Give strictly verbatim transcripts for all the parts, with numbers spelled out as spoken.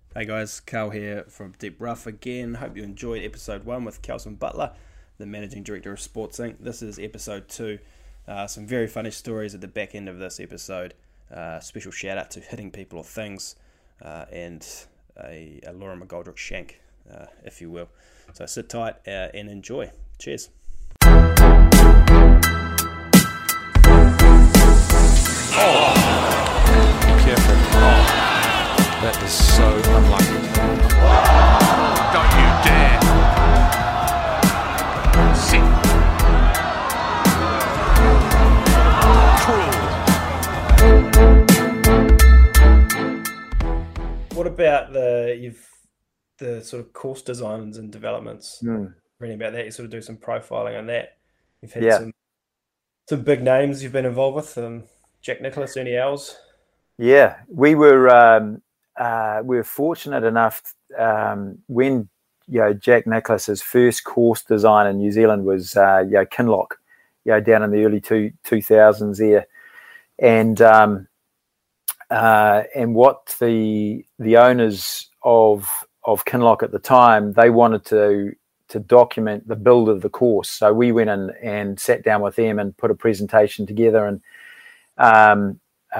Hey guys, Cal here from Deep Rough again. Hope you enjoyed episode one with Kelson Butler, the Managing Director of Sports Incorporated. This is episode two. Uh, some very funny stories at the back end of this episode. Uh, special shout out to Hitting People or Things uh, and a, a Laura McGoldrick shank, uh, if you will. So sit tight uh, and enjoy. Cheers. Oh, careful. Oh. That is so unlucky. Don't you dare. Sit. Cruel. What about the you've the sort of course designs and developments? Mm. Reading about that, you sort of do some profiling on that. You've had Yeah. some some big names you've been involved with. Um, Jack Nicklaus, Ernie Els. Yeah, we were um, uh, we were fortunate enough um, when you know Jack Nicklaus's first course design in New Zealand was uh, you know Kinloch, you know down in the early two two thousands there, and um, uh, and what the the owners of of Kinloch at the time, they wanted to to document the build of the course. So we went in and sat down with them and put a presentation together, and um,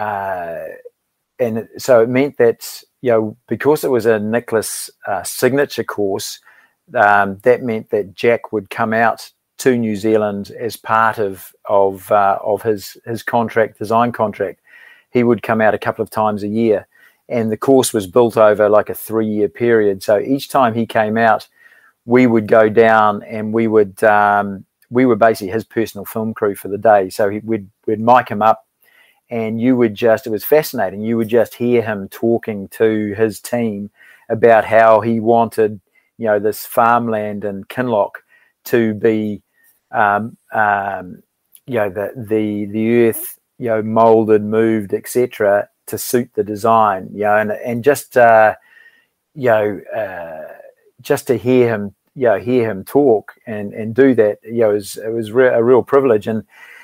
uh, and so it meant that, you know, because it was a Nicklaus uh, signature course, um, that meant that Jack would come out to New Zealand as part of of uh, of his his contract, design contract. He would come out a couple of times a year, and the course was built over like a three-year period. So each time he came out, we would go down and we would um, we were basically his personal film crew for the day. So he, we'd we'd mic him up. And you would just, it was fascinating. You would just hear him talking to his team about how he wanted, you know, this farmland in Kinloch to be, um, um, you know, the, the, the earth, you know, molded, moved, et cetera to suit the design, you know, and, and just, uh, you know, uh, just to hear him, you know, hear him talk and, and do that, you know, it was, it was re- a real privilege. And,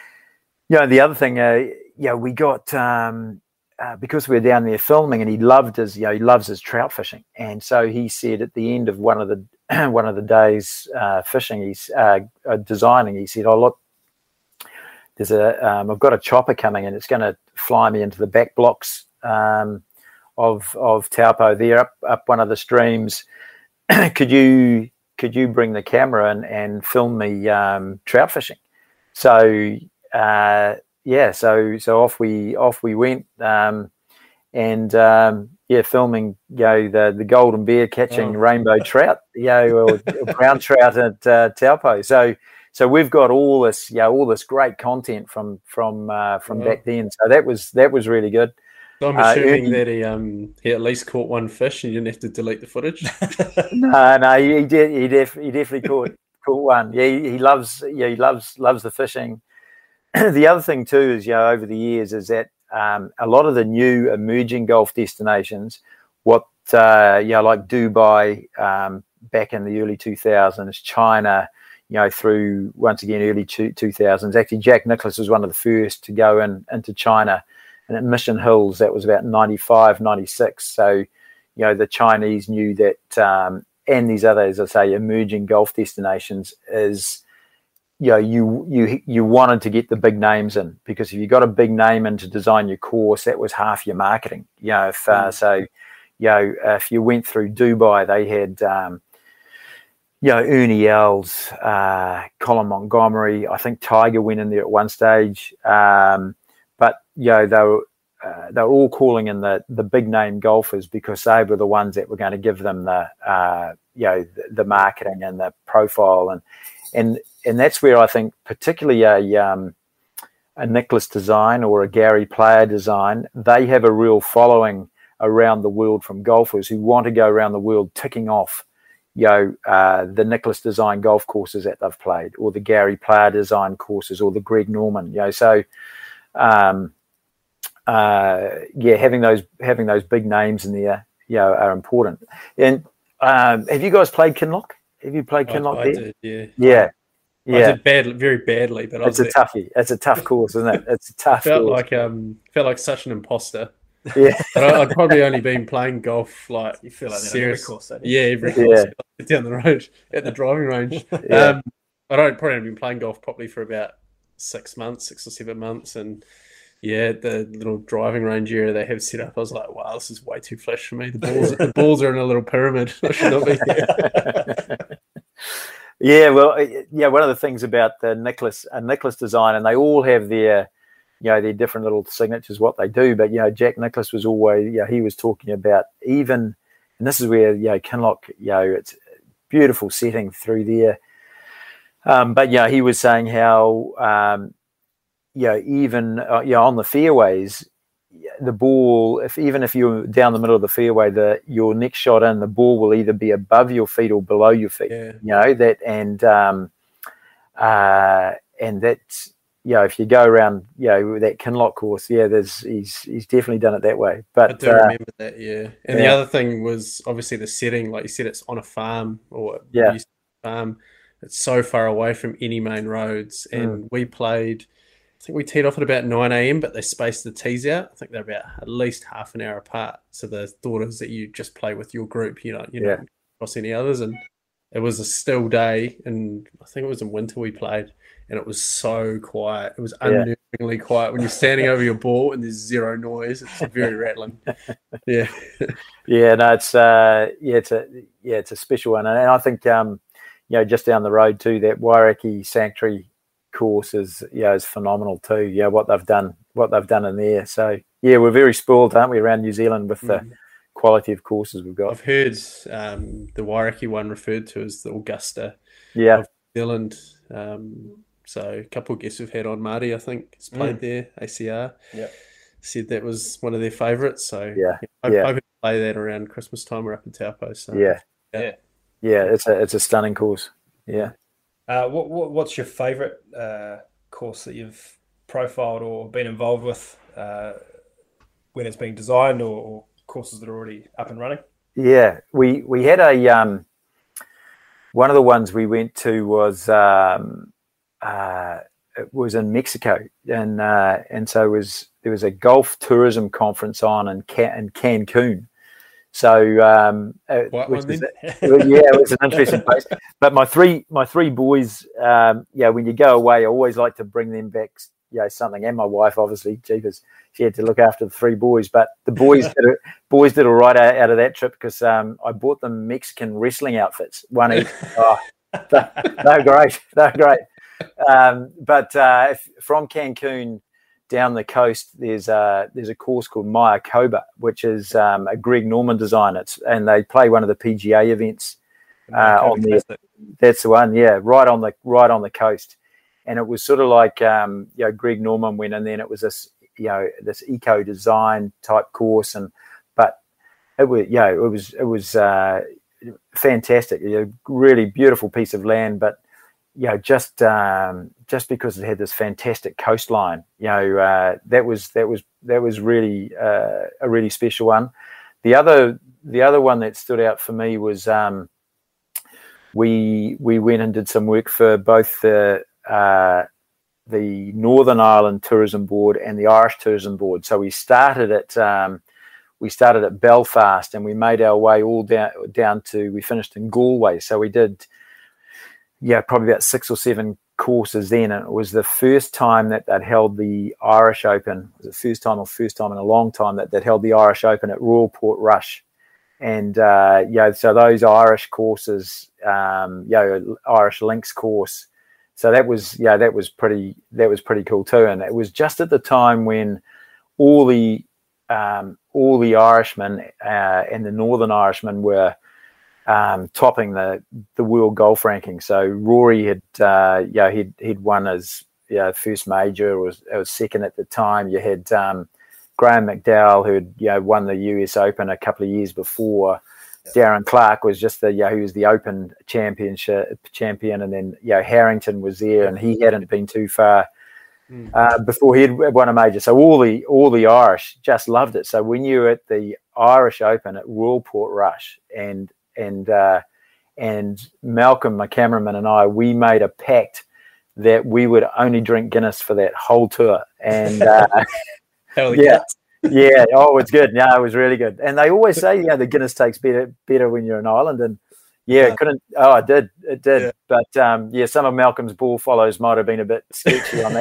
you know, the other thing, uh, you know, we got um, uh, because we were down there filming, and he loved his, you know, he loves his trout fishing, and so he said at the end of one of the one of the days uh, fishing, he's uh, uh, designing. He said, "Oh look, there's a um, I've got a chopper coming, and it's going to fly me into the back blocks um, of of Taupo there up up one of the streams. could you could you bring the camera and and film me um, trout fishing?" So. Uh, Yeah, so so off we off we went, um, and um, yeah, filming you know the, the golden bear catching Oh. rainbow trout, you know, or, or brown trout at uh, Taupo. So so we've got all this, you know, all this great content from from uh, from Wow. back then. So that was that was really good. So I'm Uh, assuming Ernie- that he um he at least caught one fish and you didn't have to delete the footage. No, no, he did. He def, he definitely caught caught one. Yeah, he, he loves. Yeah, he loves loves the fishing. The other thing too is, you know, over the years is that um, a lot of the new emerging golf destinations, what uh, you know, like Dubai um, back in the early two thousands, China, you know, through once again early two thousands. Actually, Jack Nicklaus was one of the first to go in into China, and at Mission Hills that was about ninety-five, ninety-six. So, you know, the Chinese knew that, um, and these other, as I say, emerging golf destinations is. You know, you you you wanted to get the big names in, because if you got a big name in to design your course, that was half your marketing. You know, if uh, so, you know, if you went through Dubai, they had, um, you know, Ernie Els, uh, Colin Montgomery. I think Tiger went in there at one stage, um, but you know, they were uh, they were all calling in the the big name golfers because they were the ones that were going to give them the uh, you know the, the marketing and the profile and and. And that's where I think particularly a um, a Nicklaus design or a Gary Player design, they have a real following around the world from golfers who want to go around the world ticking off, you know, uh, the Nicklaus design golf courses that they've played, or the Gary Player design courses, or the Greg Norman, you know. So, um, uh, yeah, having those having those big names in there, you know, are important. And um, have you guys played Kinloch? Have you played Kinloch I, I there? did, yeah. Yeah. I Yeah, did badly, very badly, but I it's was a toughie. It's a tough course, isn't it? It's a tough felt course. like um felt like such an imposter. Yeah, But I, I'd probably only been playing golf like You feel like that on serious, every course, don't you? yeah, every Yeah. course down the road at the driving range. Yeah. Um, I don't probably only been playing golf probably for about six months, six or seven months, and yeah, the little driving range area they have set up, I was like, wow, this is way too flash for me. The balls, the balls are in a little pyramid. I should not be here. Yeah, well, yeah. One of the things about the Nicholas uh, Nicholas design, and they all have their, you know, their different little signatures, what they do. But you know, Jack Nicklaus was always, yeah, he was talking about even, and this is where you know Kinloch, you know, it's a beautiful setting through there. Um, but yeah, he was saying how, um, you know, even uh, you know, on the fairways, the ball, if even if you're down the middle of the fairway, the your next shot in, the ball will either be above your feet or below your feet. Yeah. You know that, and um, uh, and that's, you know, if you go around, you know, that Kinloch course, yeah, there's he's he's definitely done it that way. But I do uh, remember that, yeah. And the yeah. other thing was obviously the setting, like you said, it's on a farm or Yeah. used to be a farm. It's so far away from any main roads, and Mm. we played. I think we teed off at about nine a.m., but they spaced the tees out. I think they're about at least half an hour apart. So the thought is that you just play with your group, you know, you Yeah. don't cross any others. And it was a still day, and I think it was in winter we played, and it was so quiet. It was Yeah. unnervingly quiet. When you're standing over your ball and there's zero noise, it's very rattling. Yeah. Yeah, no, it's uh, yeah, it's a yeah, it's a special one, and I think um, you know, just down the road too, that Wairaki Sanctuary course is, you know, is phenomenal too. Yeah, what they've done, what they've done in there. So yeah, we're very spoiled, aren't we, around New Zealand with the Mm. quality of courses we've got. I've heard um, the Wairaki one referred to as the Augusta Yeah, of New Zealand. Um, so a couple of guests we've had on, Marty, I think, has played Mm. there, A C R. Yep. Said that was one of their favourites. So Yeah, I yeah. hope to play that around Christmas time. We're up in Taupo. So yeah, Yeah. yeah. It's a it's a stunning course. Yeah. Uh, what, what what's your favourite uh, course that you've profiled or been involved with uh, when it's being designed, or, or courses that are already up and running? Yeah, we we had a um, one of the ones we went to was um, uh, it was in Mexico, and uh, and so it was there was a golf tourism conference on in, Can- in Cancun. So um, it, Quite which one was, then. yeah, it was an interesting place. But my three my three boys, um, yeah, when you go away, I always like to bring them back, you know, something. And my wife, obviously, jeepers, she had to look after the three boys. But the boys did a, boys did all right out, out of that trip, because um, I bought them Mexican wrestling outfits, one each. Oh, they're, they're great, they're great. Um, but uh, if, from Cancun down the coast, there's a there's a course called Mayakoba, which is um, a Greg Norman design. It's and they play one of the P G A events uh, on there. That's the one, yeah, right on the right on the coast. And it was sort of like um, you know, Greg Norman went, and then it was this, you know, this eco design type course, and but it was, yeah, it was it was uh, fantastic. You know, really beautiful piece of land, but you know, just um, just because it had this fantastic coastline, you know, uh, that was that was that was really uh, a really special one. The other the other one that stood out for me was um, we we went and did some work for both the uh, the Northern Ireland Tourism Board and the Irish Tourism Board. So we started at um, we started at Belfast, and we made our way all down down to we finished in Galway. So we did, yeah, probably about six or seven courses then, and it was the first time that they'd held the Irish Open. It was the first time or first time in a long time that they'd held the Irish Open at Royal Portrush. And, uh, yeah, so those Irish courses, um, you know, Irish Links course, so that was, yeah, that was pretty, that was pretty cool too. And it was just at the time when all the, um, all the Irishmen uh, and the Northern Irishmen were Um, topping the, the world golf ranking. So Rory had, uh, you know, he'd, he'd won his, you know, first major, or was, it was second at the time. You had um, Graham McDowell, who had, you know, won the U S Open a couple of years before. Yep. Darren Clark was just the, you know, he was the Open championship champion, and then, you know, Harrington was there, and he hadn't been too far mm. uh, before he had won a major. So all the all the Irish just loved it. So when you were at the Irish Open at Royal Portrush, and and uh, and Malcolm, my cameraman, and I, we made a pact that we would only drink Guinness for that whole tour. And uh, Hell yeah, Yeah, oh, it's good. Yeah, it was really good. And they always say, yeah, the Guinness takes better better when you're in Ireland. And yeah, it couldn't. Oh, it did. It did. Yeah. But um, yeah, some of Malcolm's ball follows might have been a bit sketchy on that.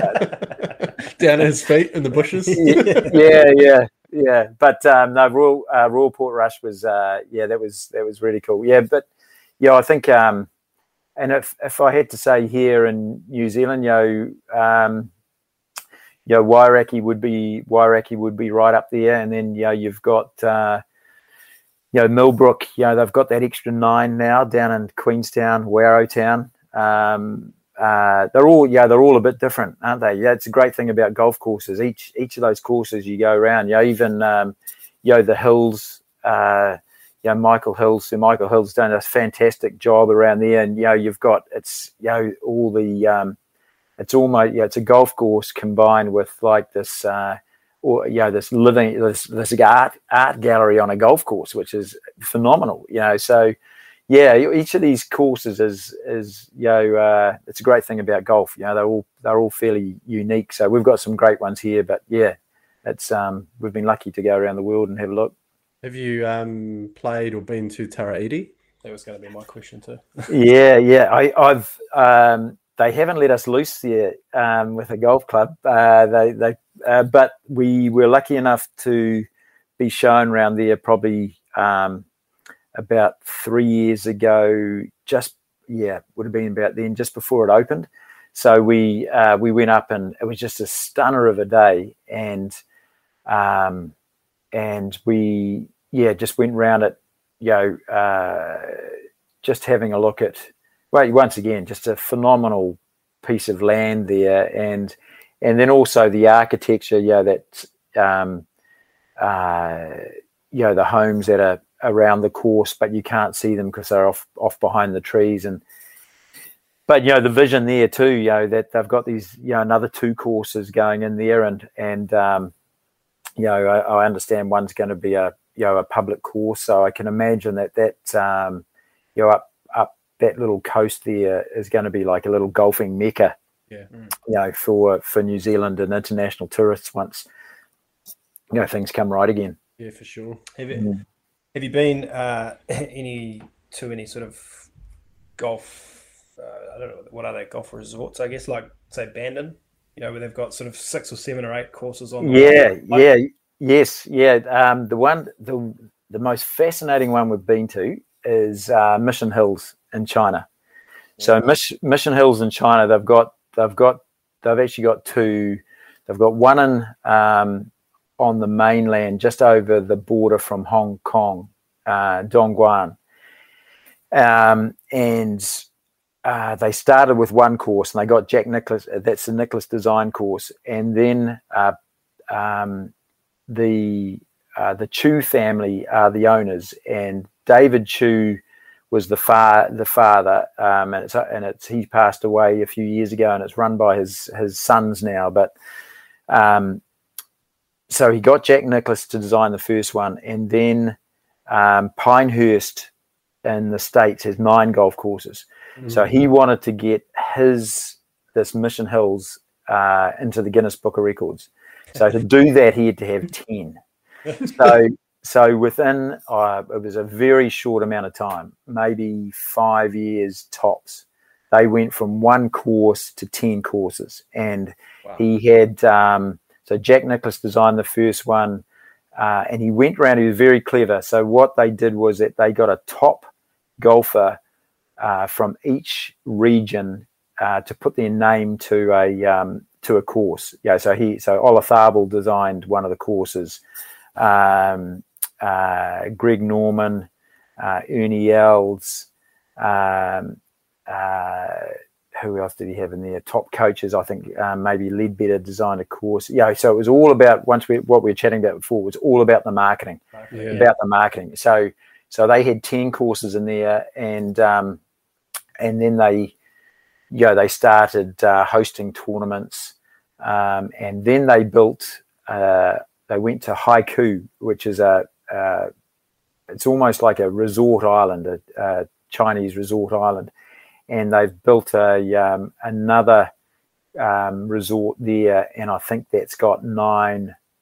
But, Down at his feet in the bushes. yeah, yeah, yeah. But um, no, Royal uh, Royal Portrush was uh, yeah, that was that was really cool. Yeah, but yeah, I think um, and if if I had to say here in New Zealand, you know, um, you know, Wairaki would be Wairaki would be right up there, and then you know you've got uh, you know Millbrook. You know they've got that extra nine now down in Queenstown, Warrowtown. Um, uh, they're all yeah they're all a bit different, aren't they? Yeah, it's a great thing about golf courses. Each each of those courses you go around, you know, even um, you know the hills. Uh, you know, Michael Hills, Sir Michael Hills done a fantastic job around there, and you know you've got it's you know all the um, it's almost yeah, it's a golf course combined with like this, uh, or you know, this living this this art art gallery on a golf course, which is phenomenal. You know, so yeah, each of these courses is is you know, uh, it's a great thing about golf. You know, they're all they're all fairly unique. So we've got some great ones here, but yeah, it's um, we've been lucky to go around the world and have a look. Have you um, played or been to Taraiti? That was going to be my question too. yeah, yeah, I, I've. Um, They haven't let us loose there um, with a golf club. Uh, they, they, uh, but we were lucky enough to be shown around there probably um, about three years ago. Just yeah, would have been about then, just before it opened. So we uh, we went up, and it was just a stunner of a day, and um, and we yeah just went round it, you know, uh, just having a look at. Well, once again, just a phenomenal piece of land there, and and then also the architecture, you know, that um, uh, you know, the homes that are around the course, but you can't see them because they're off off behind the trees. And but you know, the vision there too, you know, that they've got these, you know, another two courses going in there, and and um, you know, I, I understand one's going to be a you know a public course, so I can imagine that that um, you know up up. that little coast there is going to be like a little golfing mecca, yeah, you know, for for New Zealand and international tourists once you know things come right again. Yeah, for sure. Have you mm. have you been uh, any to any sort of golf? Uh, I don't know, what are they, golf resorts? I guess like say Bandon, you know, where they've got sort of six or seven or eight courses on. The yeah, like, yeah, yes, yeah. Um, the one, the the most fascinating one we've been to is uh, Mission Hills in China. So Mission, Mission Hills in China, they've got they've got they've actually got two. They've got one in um, on the mainland, just over the border from Hong Kong, uh, Dongguan, um, and uh, they started with one course, and they got Jack Nicklaus. That's the Nicklaus Design course, and then uh, um, the uh, the Chu family are the owners, and David Chu was the far the father, um, and it's and it's he passed away a few years ago, and it's run by his his sons now. But um, so he got Jack Nicklaus to design the first one, and then um, Pinehurst in the States has nine golf courses. Mm-hmm. So he wanted to get his this Mission Hills uh, into the Guinness Book of Records. So to do that, he had to have ten. So. So within, uh, it was a very short amount of time, maybe five years tops, they went from one course to ten courses. And wow. he had, um, so Jack Nicklaus designed the first one, uh, and he went around, he was very clever. So what they did was that they got a top golfer uh, from each region uh, to put their name to a um, to a course. Yeah, so he, so Olafable designed one of the courses. Um, Uh, Greg Norman, uh, Ernie Els, um, uh, who else did he have in there? Top coaches, I think um, maybe Leadbetter designed a course. Yeah, so it was all about, once we what we were chatting about before, was all about the marketing, yeah. about the marketing. So so they had ten courses in there, and um, and then they, you know, they started uh, hosting tournaments, um, and then they built, uh, they went to Haiku, which is a Uh, it's almost like a resort island, a, a Chinese resort island, and they've built a um, another um, resort there, and I think that's got nine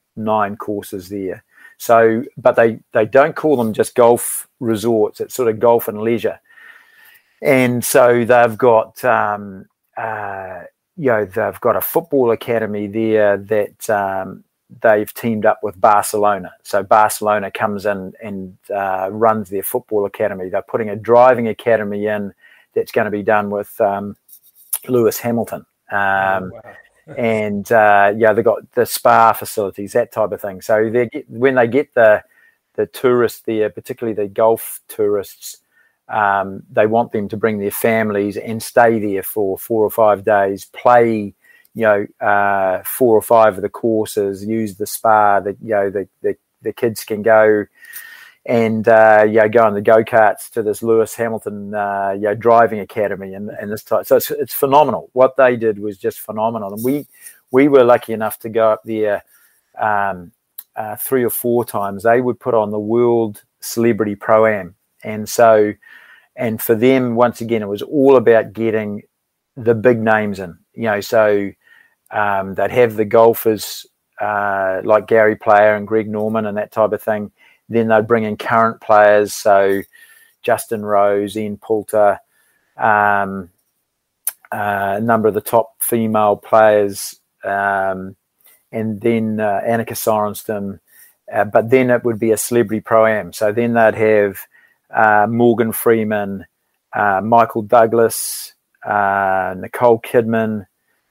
nine courses there. So, but they, they don't call them just golf resorts. It's sort of golf and leisure. And so they've got, um, uh, you know, they've got a football academy there that um, they've teamed up with Barcelona. So Barcelona comes in and uh, runs their football academy. They're putting a driving academy in that's going to be done with um, Lewis Hamilton. Um, oh, wow. and uh, yeah, they've got the spa facilities, that type of thing. So they get, when they get the the tourists there, particularly the golf tourists, um, they want them to bring their families and stay there for four or five days, play, you know, uh, four or five of the courses, use the spa. That you know, the, the the kids can go and uh, yeah, go on the go-karts to this Lewis Hamilton uh, you know, driving academy and, and this type. So it's, it's phenomenal. What they did was just phenomenal. And we we were lucky enough to go up there um, uh, three or four times. They would put on the World Celebrity Pro-Am. And so, and for them, once again, it was all about getting the big names in. You know, so um, they'd have the golfers uh, like Gary Player and Greg Norman and that type of thing. Then they'd bring in current players, so Justin Rose, Ian Poulter, um, uh, a number of the top female players, um, and then uh, Annika Sorenstam. Uh, but then it would be a celebrity pro-am. So then they'd have uh, Morgan Freeman, uh, Michael Douglas, uh, Nicole Kidman,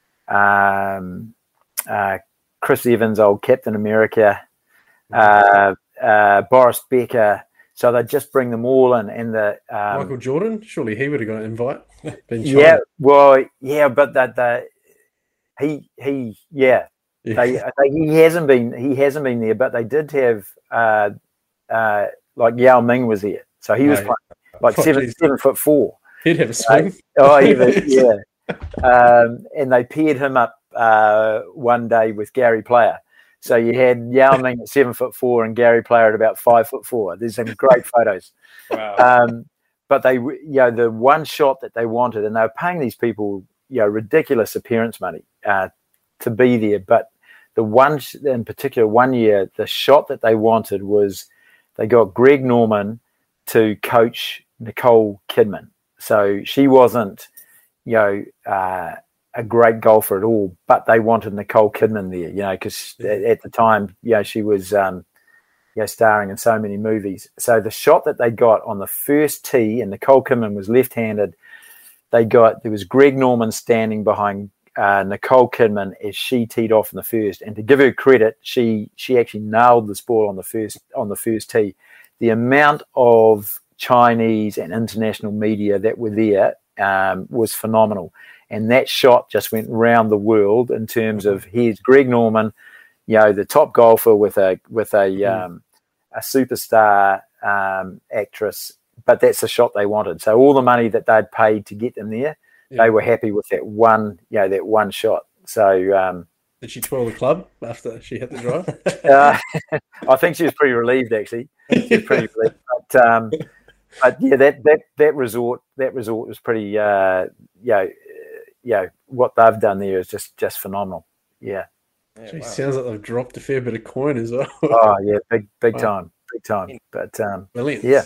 um, uh, Chris Evans, old Captain America, uh, Uh, Boris Becker, so they'd just bring them all in. And the um, Michael Jordan, surely he would have got an invite. Been yeah, well, yeah, but that the he he yeah, yeah. They, they he hasn't been he hasn't been there, but they did have uh, uh, like Yao Ming was there, so he was Oh, playing, like oh, seven geez. seven foot four. He'd have a swing. Uh, oh, he was, yeah, um, and they paired him up uh, one day with Gary Player. So you had Yao Ming at seven foot four and Gary Player at about five foot four. There's some great photos. Wow. Um, but they, you know, the one shot that they wanted, and they were paying these people, you know, ridiculous appearance money uh, to be there. But the one in particular, one year, the shot that they wanted was they got Greg Norman to coach Nicole Kidman. So she wasn't, you know, uh, a great golfer at all, but they wanted Nicole Kidman there, you know, because at the time, you know, she was, um, you know, starring in so many movies. So the shot that they got on the first tee, and Nicole Kidman was left-handed, they got, there was Greg Norman standing behind uh, Nicole Kidman as she teed off in the first. And to give her credit, she she actually nailed this ball on the first on the first tee. The amount of Chinese and international media that were there um, was phenomenal. And that shot just went round the world in terms of here's Greg Norman, you know, the top golfer with a with a um, a superstar um, actress, but that's the shot they wanted. So all the money that they'd paid to get them there, Yeah. they were happy with that one, you know, that one shot. So um, Did she twirl the club after she hit the drive? uh, I think she was pretty relieved, actually. She was pretty relieved. But, um, but yeah, that that that resort that resort was pretty, uh, you know, you know, what they've done there is just just phenomenal. Yeah. Yeah, Gee, wow. sounds like they've dropped a fair bit of coin as well. Oh yeah, big big Wow. time, big time. But um, Brilliant. yeah.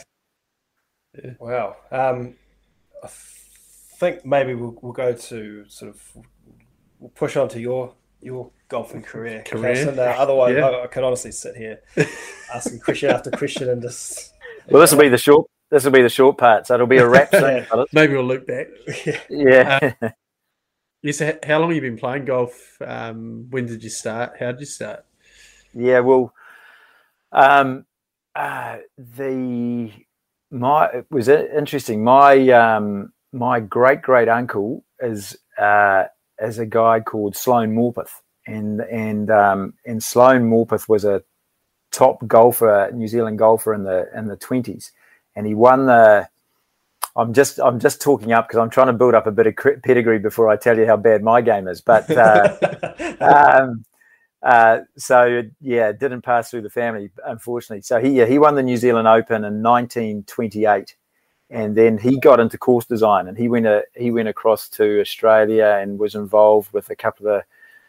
Wow. Um, I think maybe we'll, we'll go to sort of we'll push on to your your golfing career. Career? Kelson. Uh, otherwise, Yeah. I, I could honestly sit here asking question after question and just. Well, this will be the short. This will be the short part, so it'll be a wrap soon, Yeah. fellas. Maybe we'll look back. Yeah. Yes, so h- how long have you been playing golf? Um, when did you start? How did you start? Yeah, well, um, uh, the my it was i- interesting. My um, my great great uncle is uh, is a guy called Sloane Morpeth, and and um, and Sloane Morpeth was a top golfer, New Zealand golfer in the in the twenties, and he won the. I'm just I'm just talking up because I'm trying to build up a bit of cre- pedigree before I tell you how bad my game is, but. Uh, um, Uh, so yeah, it didn't pass through the family, unfortunately. So he yeah, he won the New Zealand Open in nineteen twenty-eight, and then he got into course design, and he went a, he went across to Australia and was involved with a couple of the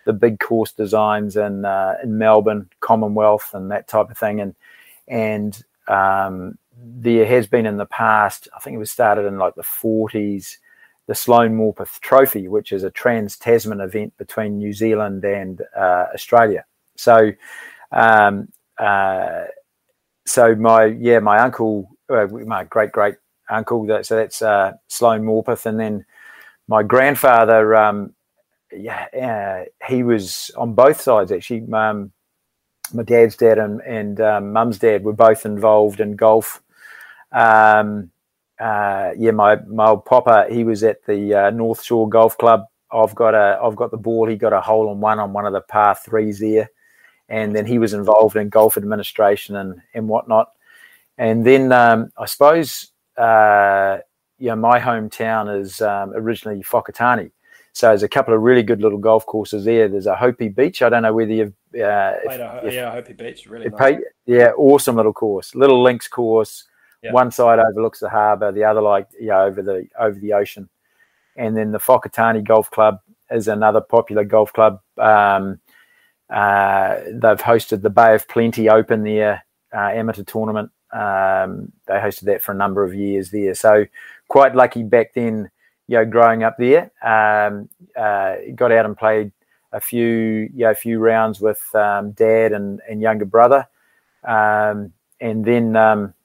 the big course designs in uh, in Melbourne, Commonwealth, and that type of thing. And and um, there has been in the past, I think it was started in like the forties, the Sloane Morpeth Trophy, which is a trans-Tasman event between New Zealand and uh, Australia. So, um, uh, so my yeah, my uncle, uh, my great great uncle, that, so that's uh, Sloane Morpeth, and then my grandfather, um, yeah, uh, he was on both sides actually. Um, my dad's dad and, and um, mum's dad were both involved in golf. Um, uh, yeah, my, my old papa, he was at the uh, North Shore Golf Club. I've got a, I've got the ball. He got a hole in one on one of the par threes there, and then he was involved in golf administration and and whatnot. And then um, I suppose, uh, you know, my hometown is um, originally Whakatane. So there's a couple of really good little golf courses there. There's a Hopi Beach. I don't know whether you've... Uh, if, a, if, yeah, Hopi Beach, really nice. Pay, yeah, awesome little course. Little links course. Yeah. One side overlooks the harbour, the other like, you know, over the over the ocean. And then the Whakatane Golf Club is another popular golf club. Um, uh, they've hosted the Bay of Plenty Open there, uh, amateur tournament. Um, they hosted that for a number of years there. So quite lucky back then, you know, growing up there. Um, uh, got out and played a few, you know, a few rounds with um, dad and, and younger brother. Um, and then um,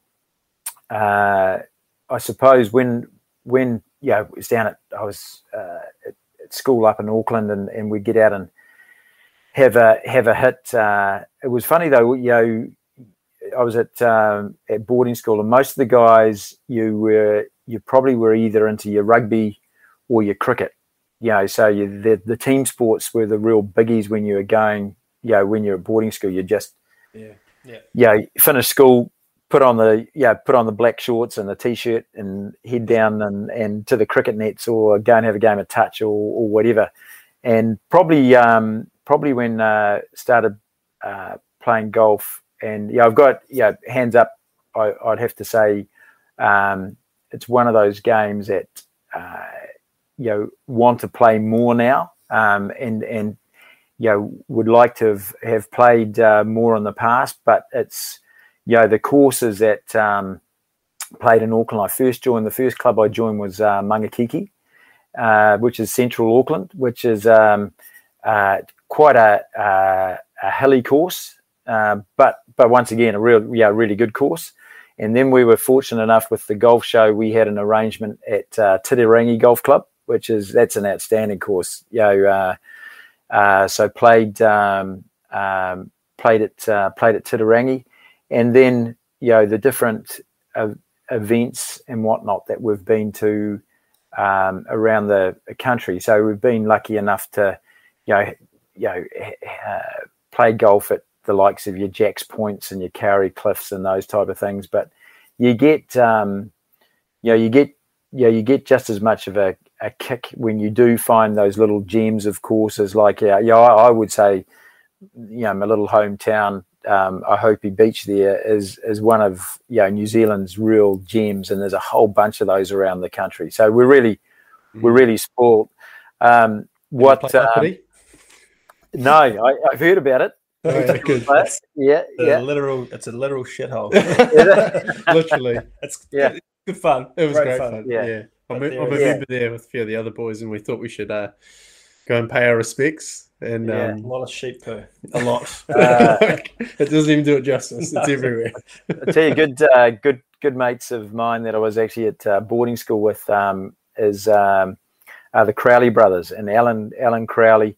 uh, I suppose when, when, you know, it was down at, I was uh, at, at school up in Auckland, and, and we'd get out and have a, have a hit. Uh, it was funny though, you know, I was at um, at boarding school, and most of the guys, you were you probably were either into your rugby or your cricket, you know. So you, the the team sports were the real biggies when you were going, you know, when you're at boarding school. You just yeah yeah yeah you know, finish school, put on the yeah put on the black shorts and the t-shirt, and head down and, and to the cricket nets, or go and have a game of touch, or, or whatever. And probably um, probably when uh, started uh, playing golf. And yeah, I've got yeah hands up. I, I'd have to say um, it's one of those games that uh, you know want to play more now, um, and and you know would like to have, have played uh, more in the past. But it's you know the courses that um, played in Auckland. I first joined the first club I joined was uh, Mangakiki, uh, which is central Auckland, which is um, uh, quite a, a, a hilly course. Uh, but but once again, a real yeah really good course. And then we were fortunate enough with the golf show, we had an arrangement at uh, Titirangi Golf Club, which is that's an outstanding course. You know, uh, uh, so played um, um, played at uh, played at Titirangi, and then you know the different uh, events and whatnot that we've been to um, around the country. So we've been lucky enough to you know you know uh, play golf at the likes of your Jacks Points and your Cowrie Cliffs and those type of things, but you get, um, you know, you get, you know, you get just as much of a, a kick when you do find those little gems of courses. Like, uh, you know, I, I would say, you know, my little hometown, um, Ohope Beach, there is is one of you know New Zealand's real gems, and there's a whole bunch of those around the country. So we're really, mm. we're really spoiled. Um, what? Um, no, I, I've heard about it. Oh, yeah, good. Yeah, it's yeah. A literal, it's a literal shithole. Literally, it's yeah, good fun. It was great, great fun. fun. Yeah, yeah. I, me- there, I remember yeah. there with a few of the other boys, and we thought we should uh, go and pay our respects. And yeah. um, a lot of sheep poo, a lot. Uh, it doesn't even do it justice. It's everywhere. I tell you, good, uh, good, good mates of mine that I was actually at uh, boarding school with um, is um, uh, the Crowley brothers, and Alan, Alan Crowley.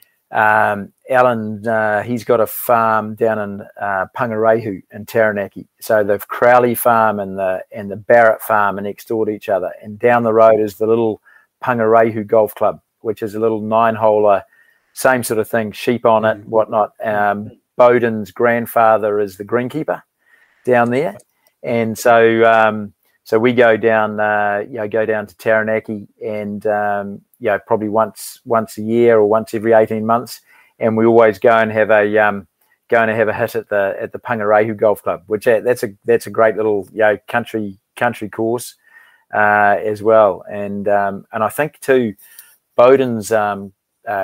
Um, Alan, uh, he's got a farm down in uh, Pangarehu in Taranaki. So the Crowley farm and the and the Barrett farm are next door to each other. And down the road is the little Pangarehu Golf Club, which is a little nine-holer, same sort of thing, sheep on it, whatnot. Um, Bowden's grandfather is the greenkeeper down there, and so um, so we go down, uh, you know, go down to Taranaki, and um, you know, probably once once a year or once every eighteen months, and we always go and have a um, go and have a hit at the at the Pangarehu Golf Club, which uh, that's a that's a great little you know country country course uh, as well, and um, and I think too, Bowden's um, uh,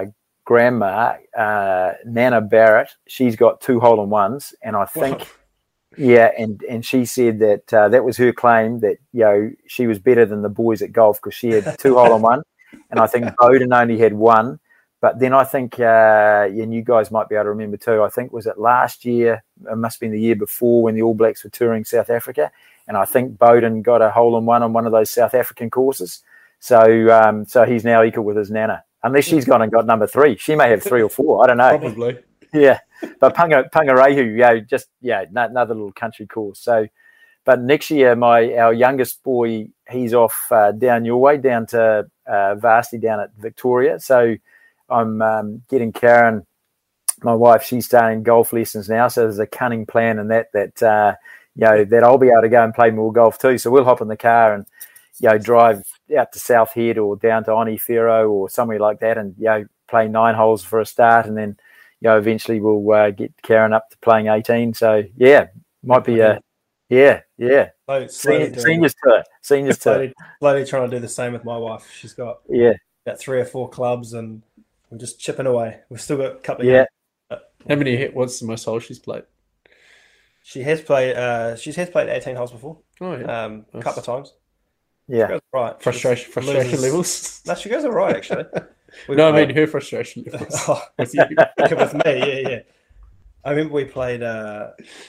grandma, uh, Nana Barrett, she's got two hole-in-ones, and I think, Wow. yeah, and, and she said that uh, that was her claim that, you know, she was better than the boys at golf because she had two hole-in-one, and I think Bowden only had one. But then I think, uh, and you guys might be able to remember too, I think, was it last year, it must have been the year before when the All Blacks were touring South Africa, and I think Bowden got a hole-in-one on one of those South African courses. So um, so he's now equal with his Nana. Unless she's gone and got number three. She may have three or four. I don't know. Probably. Yeah. But Punga, Pungarehu, yeah, just, yeah, no, another little country course. So, but next year, my our youngest boy, he's off uh, down your way, down to uh, Varsity down at Victoria. So I'm um, getting Karen, my wife, she's starting golf lessons now. So there's a cunning plan in that, that, uh, you know, that I'll be able to go and play more golf too. So we'll hop in the car and, you know, drive out to South Head or down to Onifero or somewhere like that, and, you know, play nine holes for a start, and then, you know, eventually we'll uh, get Karen up to playing eighteen. So yeah, might be a yeah, yeah. Slowly, slowly Senior, doing- seniors to it, seniors to it. slowly, slowly trying to do the same with my wife. She's got Yeah, about three or four clubs, and we're just chipping away. We've still got a couple of yeah. years. How many hit? What's the most holes she's played? She has played. Uh, she has played eighteen holes before. Oh yeah. Um, a Nice. couple of times. Yeah. She goes all right. She frustration, just frustration loses- levels. No, she goes all right actually. We No, I played- mean her frustration levels. Oh, With you. with me, yeah, yeah. I remember we played. Uh,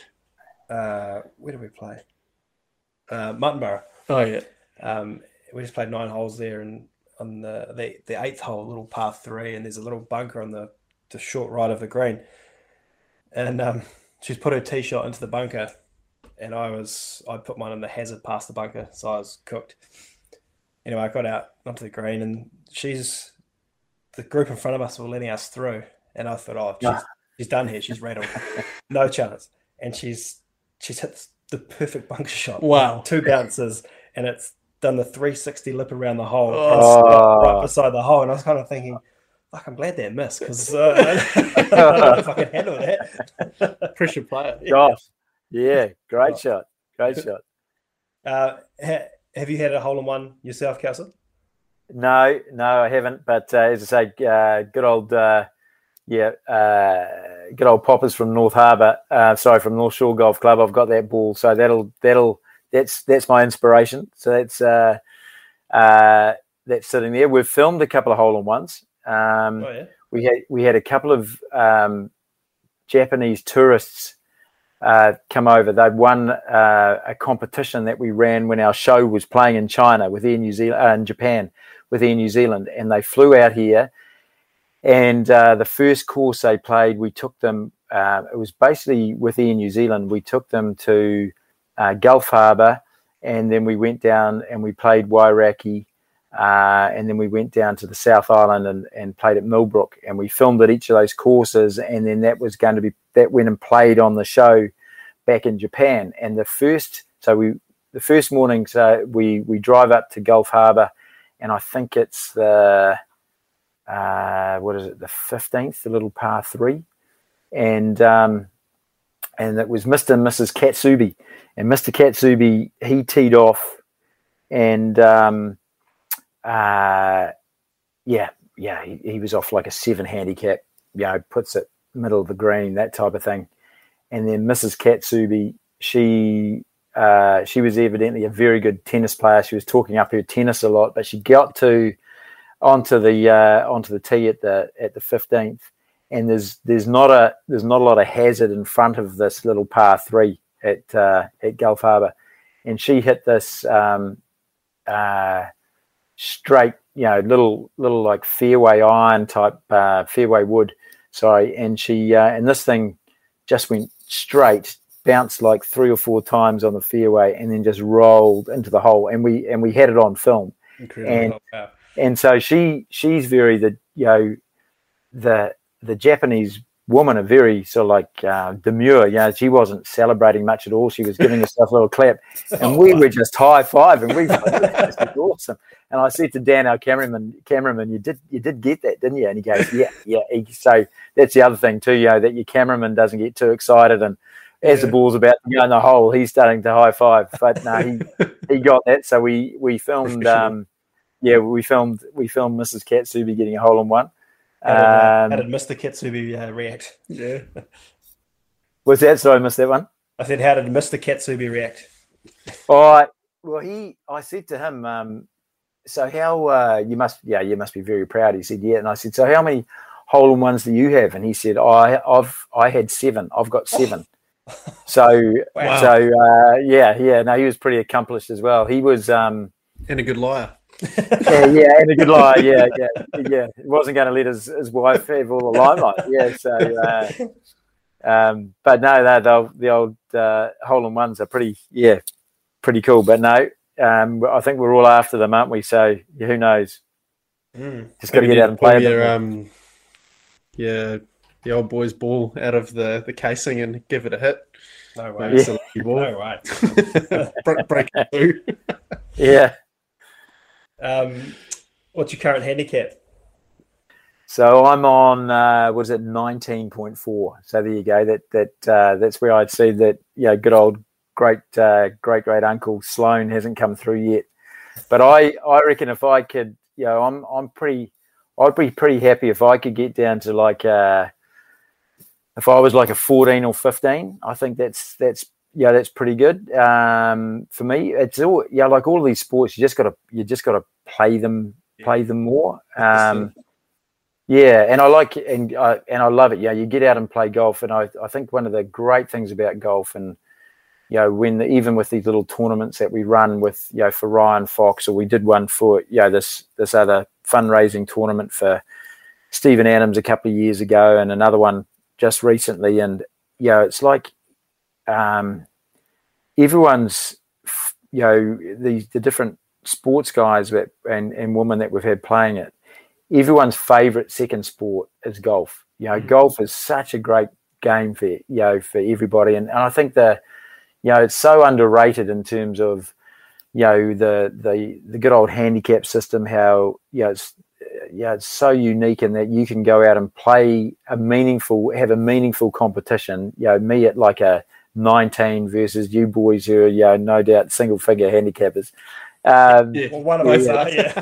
uh, where did we play? Uh, Muttonborough. Oh yeah. Um, we just played nine holes there, and on the, the the eighth hole, little par three, and there's a little bunker on the, the short right of the green, and um, she's put her tee shot into the bunker, and I was I put mine in the hazard past the bunker, so I was cooked. Anyway, I got out onto the green, and she's the group in front of us were letting us through, and I thought, oh, she's, she's done here, she's rattled, no chance, and she's she's hit the perfect bunker shot. Wow. Two bounces, and it's done the three sixty lip around the hole, Oh. right beside the hole. And I was kind of thinking, fuck, I'm glad that missed, because uh, I don't know if I can handle that. Pressure player. Gosh. Yeah, great shot. Great shot. Uh, ha- have you had a hole in one yourself, Kelson? No, no, I haven't. But uh, as I say, uh, good old, uh, yeah, uh, good old Poppers from North Harbour. Uh, sorry, from North Shore Golf Club. I've got that ball, so that'll that'll that's that's my inspiration. So that's uh, uh, that's sitting there. We've filmed a couple of hole in ones. Um, Oh yeah. we had we had a couple of um, Japanese tourists uh, come over. They'd won uh, a competition that we ran when our show was playing in China with Air New Zealand, uh, in Japan with Air New Zealand, and they flew out here. And uh, the first course they played, we took them. Uh, it was basically with Air New Zealand. We took them to uh, Gulf Harbour, and then we went down and we played Wairaki. Uh, and then we went down to the South Island and, and played at Millbrook, and we filmed at each of those courses, and then that was going to be that went and played on the show back in Japan. And the first, so we the first morning, so we we drive up to Gulf Harbour, and I think it's the uh, what is it, the fifteenth, the little par three, and um, and it was Mister and Missus Katsubi, and Mister Katsubi, he teed off, and um, Uh, yeah, yeah, he, he was off like a seven handicap, you know, puts it middle of the green, that type of thing. And then Missus Katsubi, she uh, she was evidently a very good tennis player. She was talking up her tennis a lot, but she got to onto the uh, onto the tee at the at the fifteenth, and there's there's not a there's not a lot of hazard in front of this little par three at uh, at Gulf Harbour, and she hit this. Um, uh, straight, you know, little little like fairway iron type uh, fairway wood, sorry, and she uh, and this thing just went straight, bounced like three or four times on the fairway, and then just rolled into the hole, and we and we had it on film. Incredible. And Oh, wow. and so she she's very the you know the the Japanese woman are very sort of like uh, demure. You know, she wasn't celebrating much at all. She was giving herself a little clap, and Oh, we wow. were just high fiving. We thought, this is awesome. And I said to Dan, our cameraman, cameraman, you did you did get that, didn't you? And he goes, yeah, yeah. He, so that's the other thing too, you know, that your cameraman doesn't get too excited, and as the Yeah. ball's about to go in the hole, he's starting to high five. But no, he he got that. So we we filmed. Professional. Um, yeah, we filmed we filmed Missus Katsubi getting a hole in one. How did, uh, Um, how did Mister Katsubi uh, react? Yeah. was that? Sorry, I missed that one. I said, how did Mister Katsubi react? Oh, well, he. I said to him, um, so how uh, you must, yeah, you must be very proud. He said, yeah, and I said, so how many hole in ones do you have? And he said, oh, I, I've, I had seven. I've got seven. So, Wow. so uh, yeah, yeah. No, he was pretty accomplished as well. He was, um, And a good liar. yeah, yeah, and a good liar. Yeah, yeah, yeah. He wasn't going to let his, his wife have all the limelight. Yeah, so. Uh, um, but no, no, the, the old uh, hole in ones are pretty, yeah, pretty cool. But no. Um, I think we're all after them, aren't we? So yeah, who knows? Mm. Just got to Maybe get out and play a bit your, more. um, yeah, the old boy's ball out of the, the casing and give it a hit. No Maybe way. it's a lucky ball. No way. break, break it through. Yeah. Um, what's your current handicap? So I'm on. Uh, was it nineteen point four? So there you go. That that uh, that's where I'd see that. Yeah, you know, good old great uh, great great uncle Sloan hasn't come through yet. But I I reckon if I could, you know, I'm I'm pretty. I'd be pretty happy if I could get down to like uh, if I was like a fourteen or fifteen. I think that's that's yeah that's pretty good um, for me. It's all yeah like all of these sports. You just got to you just got to play them play them more. Um, yeah, and I like and I and I love it. Yeah, you get out and play golf, and I I think one of the great things about golf and you know, when the, even with these little tournaments that we run with, you know, for Ryan Fox, or we did one for, you know, this this other fundraising tournament for Stephen Adams a couple of years ago, and another one just recently. And you know, it's like um, everyone's, you know, the the different sports guys that and and women that we've had playing it. Everyone's favourite second sport is golf. You know, mm-hmm. golf is such a great game for you know for everybody, and, and I think the You know, it's so underrated in terms of, you know, the the the good old handicap system. How you know it's yeah, it's so unique in that you can go out and play a meaningful, have a meaningful competition. You know, me at like a nineteen versus you boys who are, you know, no doubt single figure handicappers. Um, yeah, well, one of us are, yeah.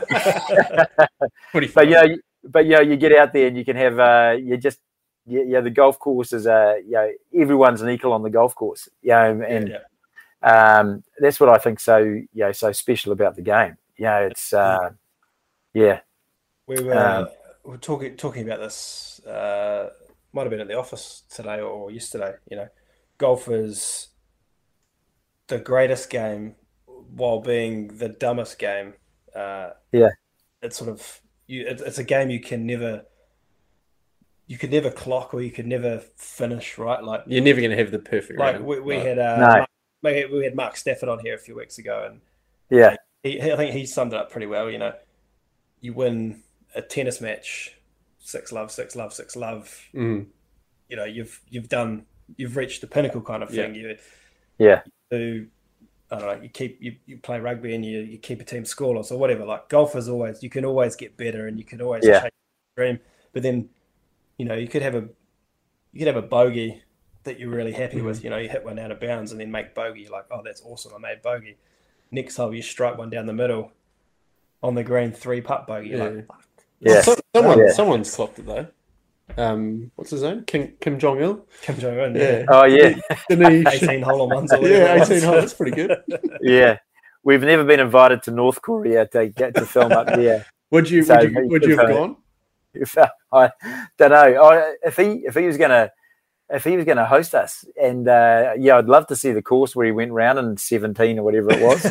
but you know, but you know, you get out there and you can have uh, you just. Yeah, yeah, the golf course is a, you know, everyone's an equal on the golf course. You know, and yeah. um, that's what I think so, you know, so special about the game. Yeah, you know, it's, uh, yeah. We were, um, we were talking talking about this, uh, might have been at the office today or yesterday, you know, golf is the greatest game while being the dumbest game. Uh, yeah. It's sort of, you. It's, it's a game you can never... You could never clock, or you could never finish, right? Like you're never going to have the perfect. Like round, we, we right? had, uh, no. Mark, we had Mark Stafford on here a few weeks ago, and yeah, he, I think he summed it up pretty well. You know, you win a tennis match, six love, six love, six love. Mm. You know, you've you've done, you've reached the pinnacle kind of thing. Yeah. You, yeah. Do I don't know? You keep you, you play rugby and you, you keep a team scoreless or whatever. Like golf is always, you can always get better and you can always yeah. change your dream, but then. You know, you could have a you could have a bogey that you're really happy mm-hmm. with. You know, you hit one out of bounds and then make bogey. You're like, oh, that's awesome, I made bogey. Next hole, you strike one down the middle on the green, three putt bogey. You're yeah. like, fuck. Yeah. Well, so, someone, yeah. someone's clocked it though. Um, what's his name? Kim Kim Jong Il. Kim Jong Un. Yeah. Yeah. Oh yeah. eighteen hole on ones. Or yeah, eighteen hole. That's pretty good. yeah. We've never been invited to North Korea to get to film up there. Would you? So would you? Would you have gone? If, uh, I don't know. I, if he if he was gonna if he was gonna host us, and uh, yeah, I'd love to see the course where he went round in seventeen or whatever it was.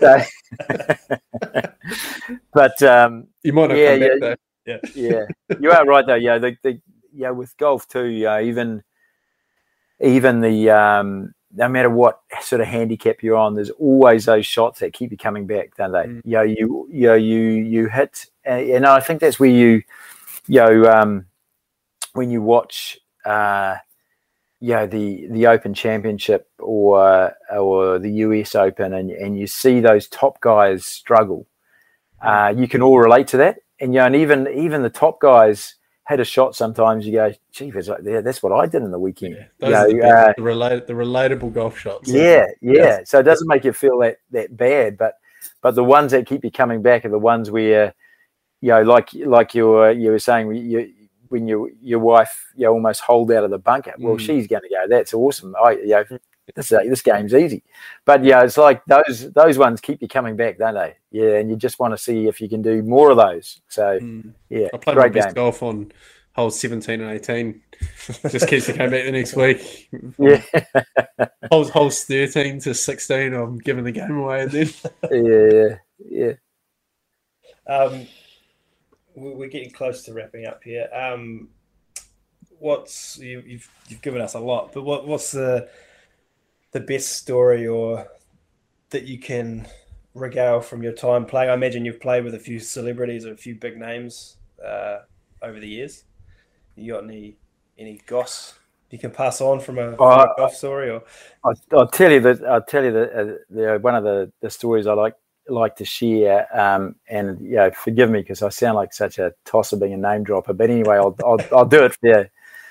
so, but um, you might not yeah, come back yeah, though. Yeah, yeah, you are right though. Yeah, the, the yeah with golf too. Yeah, even even the um, no matter what sort of handicap you're on, there's always those shots that keep you coming back, don't they? Mm. You know, you you know, you you hit, and I think that's where you. You know, um, when you watch, uh, you know, the, the Open Championship or or the U S Open, and and you see those top guys struggle, uh, you can all relate to that. And you know, and even even the top guys hit a shot. Sometimes you go, "Gee, it's like, yeah, that's what I did in the weekend." Yeah, those you are know, the, uh, the, relate, the relatable golf shots. Yeah, yeah. Yes. So it doesn't make you feel that that bad, but but the ones that keep you coming back are the ones where. You know, like like you were you were saying, you when you your wife you know, almost hold out of the bunker. Well, Mm. she's going to go. That's awesome. I you know, this uh, this game's easy, but yeah, it's like those those ones keep you coming back, don't they? Yeah, and you just want to see if you can do more of those. So Mm. yeah, I played my great best game. golf on holes seventeen and eighteen. Just keeps me coming back the next week. Yeah, Holes, holes thirteen to sixteen, I'm giving the game away. And then yeah, yeah. Um, we- we're getting close to wrapping up here. Um, what's you, you've you've given us a lot, but what what's the the best story or that you can regale from your time playing? I imagine you've played with a few celebrities or a few big names uh, over the years. You got any any goss you can pass on from a, from Oh, a golf story? Or I'll, I'll tell you that I'll tell you that uh, the, one of the, the stories I like like to share. Um, and you know, forgive me because I sound like such a tosser being a name dropper. But anyway, I'll I'll, I'll do it for you.